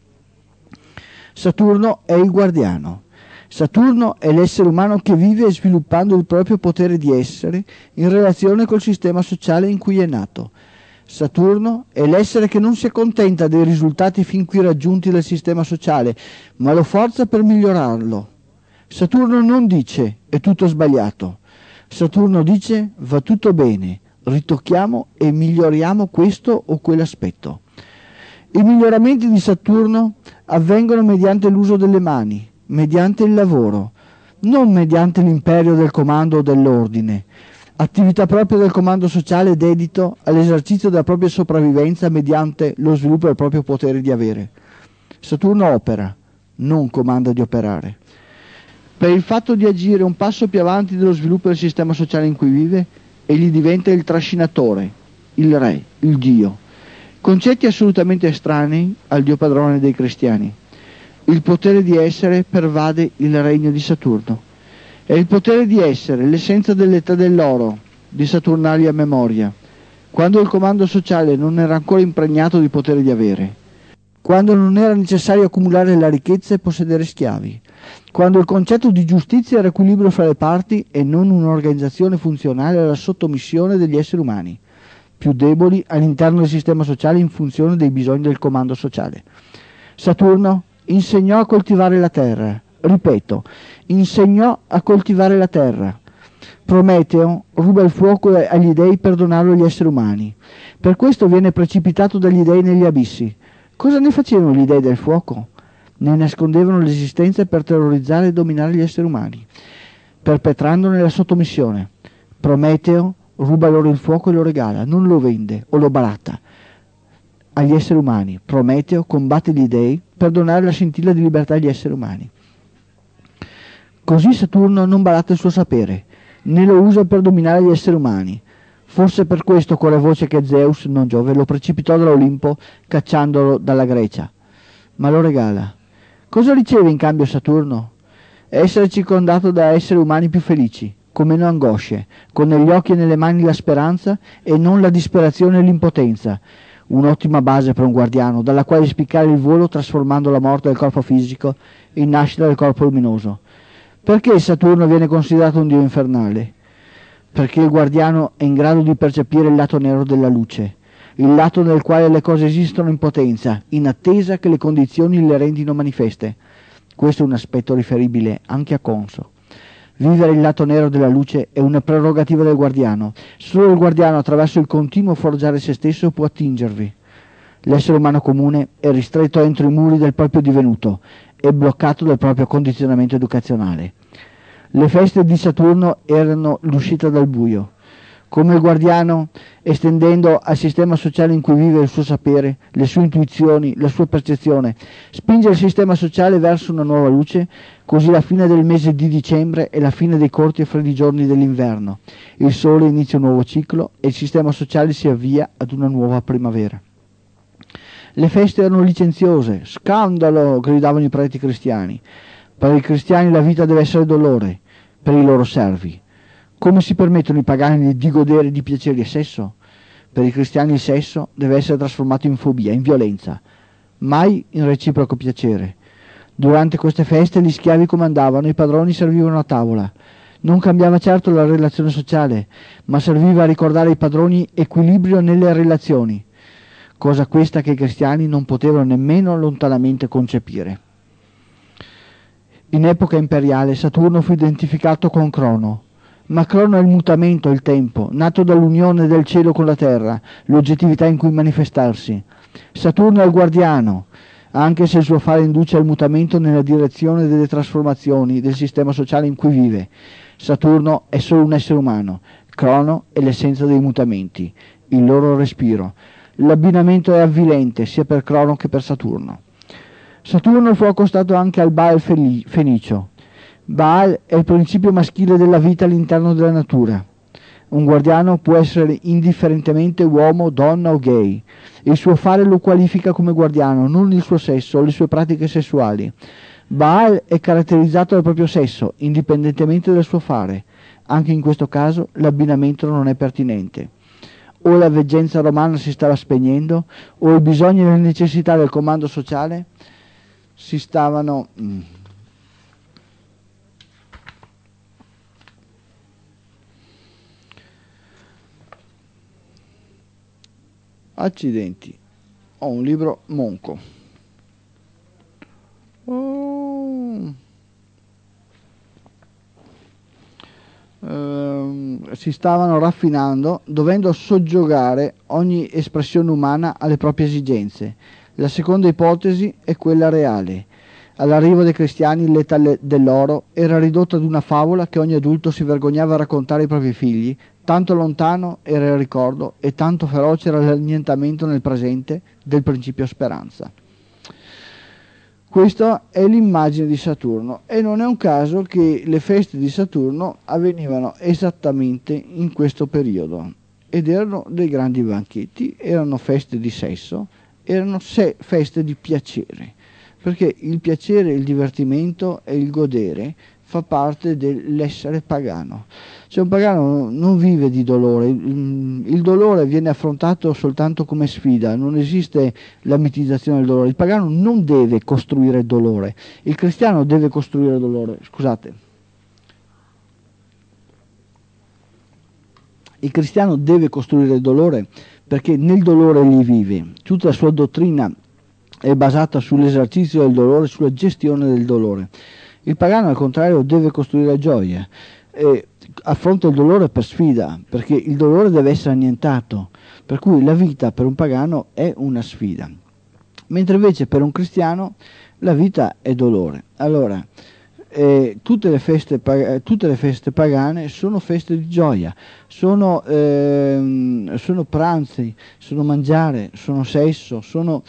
Saturno è il guardiano. Saturno è l'essere umano che vive sviluppando il proprio potere di essere in relazione col sistema sociale in cui è nato. Saturno è l'essere che non si accontenta dei risultati fin qui raggiunti dal sistema sociale, ma lo forza per migliorarlo. Saturno non dice è tutto sbagliato. Saturno dice va tutto bene, ritocchiamo e miglioriamo questo o quell'aspetto. I miglioramenti di Saturno avvengono mediante l'uso delle mani, mediante il lavoro, non mediante l'imperio del comando o dell'ordine, attività propria del comando sociale dedito all'esercizio della propria sopravvivenza mediante lo sviluppo del proprio potere di avere. Saturno opera, non comanda di operare. Per il fatto di agire un passo più avanti dello sviluppo del sistema sociale in cui vive, egli diventa il trascinatore, il re, il Dio. Concetti assolutamente estranei al Dio padrone dei cristiani. Il potere di essere pervade il regno di Saturno. È il potere di essere, l'essenza dell'età dell'oro, di Saturnalia memoria, quando il comando sociale non era ancora impregnato di potere di avere, quando non era necessario accumulare la ricchezza e possedere schiavi, quando il concetto di giustizia era equilibrio fra le parti e non un'organizzazione funzionale alla sottomissione degli esseri umani, più deboli all'interno del sistema sociale in funzione dei bisogni del comando sociale. Saturno insegnò a coltivare la terra, ripeto, insegnò a coltivare la terra. Prometeo ruba il fuoco agli dei per donarlo agli esseri umani. Per questo viene precipitato dagli dei negli abissi. Cosa ne facevano gli dei del fuoco? Ne nascondevano l'esistenza per terrorizzare e dominare gli esseri umani, perpetrandone la sottomissione. Prometeo ruba loro il fuoco e lo regala, non lo vende o lo baratta agli esseri umani. Prometeo combatte gli dei per donare la scintilla di libertà agli esseri umani. Così Saturno non baratta il suo sapere, né lo usa per dominare gli esseri umani. Forse per questo corre voce che Zeus, non Giove, lo precipitò dall'Olimpo cacciandolo dalla Grecia. Ma lo regala. Cosa riceve in cambio Saturno? Essere circondato da esseri umani più felici, con meno angosce, con negli occhi e nelle mani la speranza e non la disperazione e l'impotenza. Un'ottima base per un guardiano, dalla quale spiccare il volo trasformando la morte del corpo fisico in nascita del corpo luminoso. Perché Saturno viene considerato un dio infernale? Perché il guardiano è in grado di percepire il lato nero della luce, il lato nel quale le cose esistono in potenza, in attesa che le condizioni le rendino manifeste. Questo è un aspetto riferibile anche a Conso. Vivere il lato nero della luce è una prerogativa del guardiano. Solo il guardiano, attraverso il continuo forgiare se stesso, può attingervi. L'essere umano comune è ristretto entro i muri del proprio divenuto, è bloccato dal proprio condizionamento educazionale. Le feste di Saturno erano l'uscita dal buio. Come il guardiano, estendendo al sistema sociale in cui vive il suo sapere, le sue intuizioni, la sua percezione, spinge il sistema sociale verso una nuova luce, così la fine del mese di dicembre è la fine dei corti e freddi giorni dell'inverno. Il sole inizia un nuovo ciclo e il sistema sociale si avvia ad una nuova primavera. Le feste erano licenziose. Scandalo! Gridavano i preti cristiani. Per i cristiani la vita deve essere dolore, per i loro servi. Come si permettono i pagani di godere di piaceri e sesso? Per i cristiani il sesso deve essere trasformato in fobia, in violenza, mai in reciproco piacere. Durante queste feste gli schiavi comandavano, i padroni servivano a tavola. Non cambiava certo la relazione sociale, ma serviva a ricordare ai padroni equilibrio nelle relazioni, cosa questa che i cristiani non potevano nemmeno lontanamente concepire. In epoca imperiale Saturno fu identificato con Crono, ma Crono è il mutamento, il tempo, nato dall'unione del cielo con la terra, l'oggettività in cui manifestarsi. Saturno è il guardiano, anche se il suo fare induce al mutamento nella direzione delle trasformazioni del sistema sociale in cui vive. Saturno è solo un essere umano, Crono è l'essenza dei mutamenti, il loro respiro. L'abbinamento è avvilente sia per Crono che per Saturno. Saturno fu accostato anche al Baal fenicio. Baal è il principio maschile della vita all'interno della natura. Un guardiano può essere indifferentemente uomo, donna o gay. Il suo fare lo qualifica come guardiano, non il suo sesso o le sue pratiche sessuali. Baal è caratterizzato dal proprio sesso, indipendentemente dal suo fare. Anche in questo caso l'abbinamento non è pertinente. O la veggenza romana si stava spegnendo, o i bisogni e le necessità del comando sociale si stavano accidenti. Ho un libro monco. Si stavano raffinando, dovendo soggiogare ogni espressione umana alle proprie esigenze. La seconda ipotesi è quella reale. All'arrivo dei cristiani l'età dell'oro era ridotta ad una favola che ogni adulto si vergognava a raccontare ai propri figli, tanto lontano era il ricordo e tanto feroce era l'annientamento nel presente del principio speranza. Questa è l'immagine di Saturno e non è un caso che le feste di Saturno avvenivano esattamente in questo periodo ed erano dei grandi banchetti, erano feste di sesso, erano feste di piacere, perché il piacere, il divertimento e il godere fa parte dell'essere pagano. Cioè un pagano non vive di dolore, il dolore viene affrontato soltanto come sfida, non esiste la mitizzazione del dolore. Il pagano non deve costruire dolore, il cristiano deve costruire dolore, scusate. Il cristiano deve costruire dolore perché nel dolore egli vive, tutta la sua dottrina è basata sull'esercizio del dolore, sulla gestione del dolore. Il pagano al contrario deve costruire gioia, affronta il dolore per sfida, perché il dolore deve essere annientato, per cui la vita per un pagano è una sfida, mentre invece per un cristiano la vita è dolore. Allora, tutte le feste pagane sono feste di gioia, sono pranzi, sono mangiare, sono sesso, sono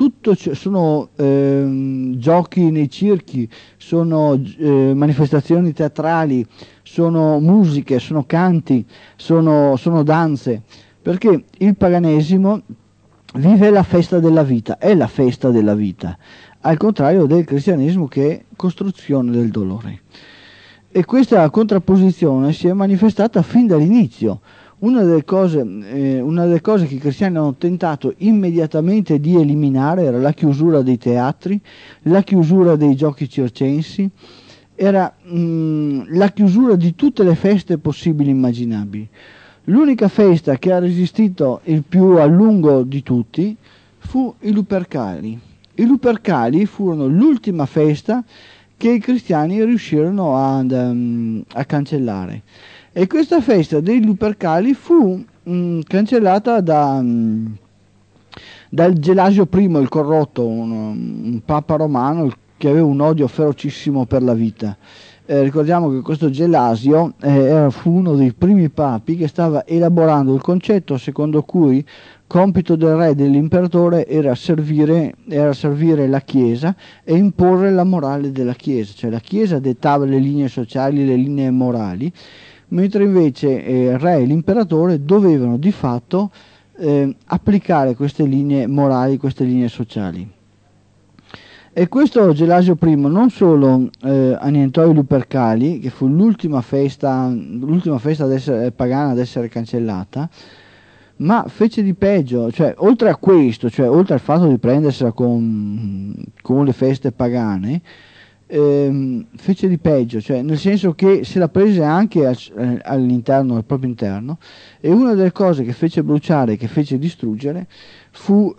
giochi nei circhi, sono manifestazioni teatrali, sono musiche, sono canti, sono danze, perché il paganesimo vive la festa della vita, è la festa della vita, al contrario del cristianesimo che è costruzione del dolore. E questa contrapposizione si è manifestata fin dall'inizio. Una delle cose che i cristiani hanno tentato immediatamente di eliminare era la chiusura dei teatri, la chiusura dei giochi circensi, era la chiusura di tutte le feste possibili e immaginabili. L'unica festa che ha resistito il più a lungo di tutti fu i Lupercali. I Lupercali furono l'ultima festa che i cristiani riuscirono a cancellare. E questa festa dei Lupercali fu cancellata dal Gelasio I, il corrotto, un papa romano che aveva un odio ferocissimo per la vita. Ricordiamo che questo Gelasio fu uno dei primi papi che stava elaborando il concetto secondo cui compito del re e dell'imperatore era servire la Chiesa e imporre la morale della Chiesa, cioè la Chiesa dettava le linee sociali, le linee morali, mentre invece il re e l'imperatore dovevano di fatto applicare queste linee morali, queste linee sociali. E questo Gelasio I non solo annientò i Lupercali, che fu l'ultima festa pagana ad essere cancellata, ma fece di peggio, cioè oltre a questo, cioè oltre al fatto di prendersela con le feste pagane, fece di peggio, cioè nel senso che se la prese anche all'interno, al proprio interno, e una delle cose che fece bruciare, che fece distruggere, fu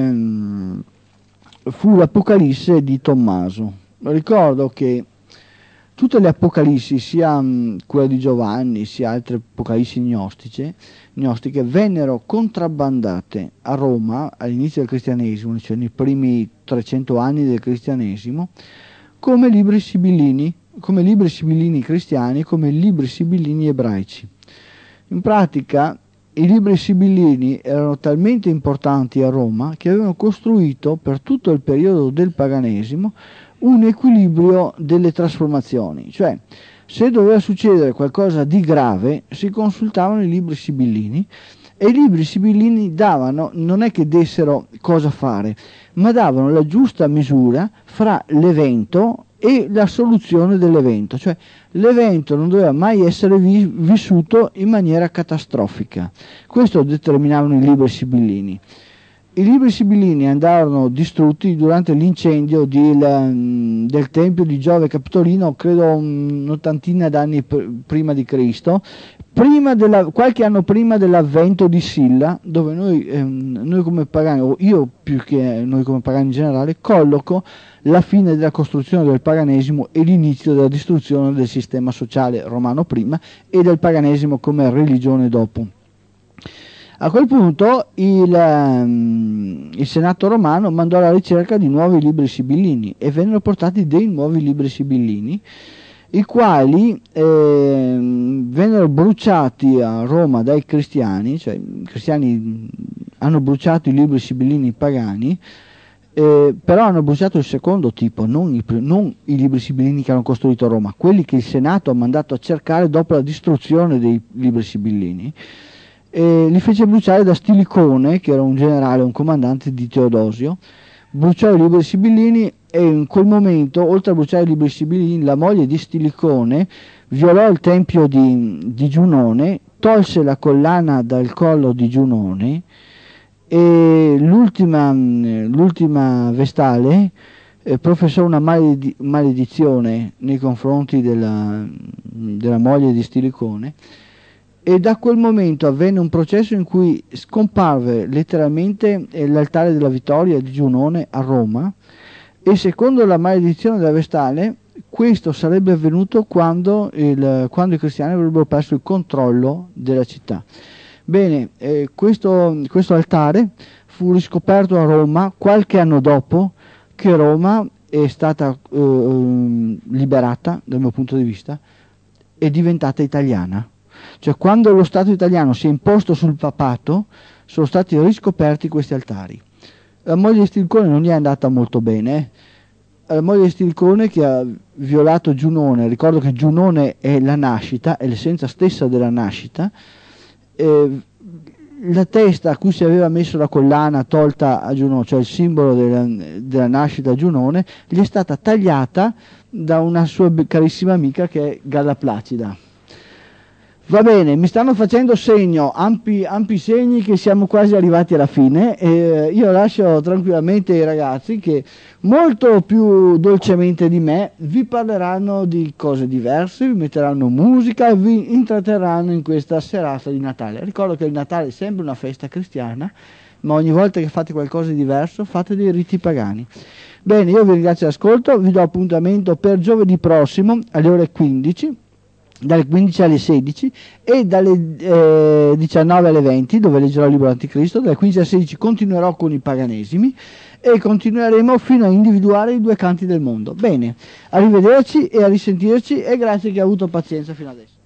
l'Apocalisse di Tommaso. Ricordo che tutte le Apocalissi, sia quella di Giovanni, sia altre Apocalissi gnostiche, vennero contrabbandate a Roma all'inizio del cristianesimo, cioè nei primi 300 anni del cristianesimo, come libri sibillini cristiani, come libri sibillini ebraici. In pratica i libri sibillini erano talmente importanti a Roma che avevano costruito per tutto il periodo del paganesimo un equilibrio delle trasformazioni, cioè se doveva succedere qualcosa di grave si consultavano i libri sibillini e i libri sibillini davano, non è che dessero cosa fare, ma davano la giusta misura fra l'evento e la soluzione dell'evento, cioè l'evento non doveva mai essere vissuto in maniera catastrofica. Questo determinavano i libri sibillini. I libri sibillini andarono distrutti durante l'incendio del tempio di Giove Capitolino, credo un'ottantina d'anni prima di Cristo, qualche anno prima dell'avvento di Silla, dove noi come pagani, o io più che noi come pagani in generale, colloco la fine della costruzione del paganesimo e l'inizio della distruzione del sistema sociale romano prima e del paganesimo come religione dopo. A quel punto il Senato romano mandò alla ricerca di nuovi libri sibillini e vennero portati dei nuovi libri sibillini, i quali vennero bruciati a Roma dai cristiani, cioè i cristiani hanno bruciato i libri sibillini pagani, però hanno bruciato il secondo tipo, non i libri sibillini che hanno costruito a Roma, quelli che il Senato ha mandato a cercare dopo la distruzione dei libri sibillini. Li fece bruciare da Stilicone, che era un generale, un comandante di Teodosio. Bruciò i libri sibillini e in quel momento, oltre a bruciare i libri sibillini, la moglie di Stilicone violò il tempio di Giunone, tolse la collana dal collo di Giunone e l'ultima Vestale professò una maledizione nei confronti della moglie di Stilicone. E da quel momento avvenne un processo in cui scomparve letteralmente l'altare della Vittoria di Giunone a Roma, e secondo la maledizione della Vestale questo sarebbe avvenuto quando i cristiani avrebbero perso il controllo della città. Bene, questo altare fu riscoperto a Roma qualche anno dopo che Roma è stata liberata, dal mio punto di vista, è diventata italiana. Cioè, quando lo Stato italiano si è imposto sul papato, sono stati riscoperti questi altari. La moglie di Stilicone non gli è andata molto bene. La moglie di Stilicone, che ha violato Giunone, ricordo che Giunone è la nascita, è l'essenza stessa della nascita, la testa a cui si aveva messo la collana tolta a Giunone, cioè il simbolo della nascita a Giunone, gli è stata tagliata da una sua carissima amica che è Galla Placida. Va bene, mi stanno facendo segno, ampi segni che siamo quasi arrivati alla fine, e io lascio tranquillamente i ragazzi che molto più dolcemente di me vi parleranno di cose diverse, vi metteranno musica e vi intratterranno in questa serata di Natale. Ricordo che il Natale è sempre una festa cristiana, ma ogni volta che fate qualcosa di diverso fate dei riti pagani. Bene, io vi ringrazio l'ascolto, vi do appuntamento per giovedì prossimo alle ore 15, dalle 15 alle 16 e dalle 19 alle 20, dove leggerò il libro Anticristo. Dalle 15 alle 16 continuerò con i paganesimi e continueremo fino a individuare i due canti del mondo. Bene, arrivederci e a risentirci, e grazie che ha avuto pazienza fino adesso.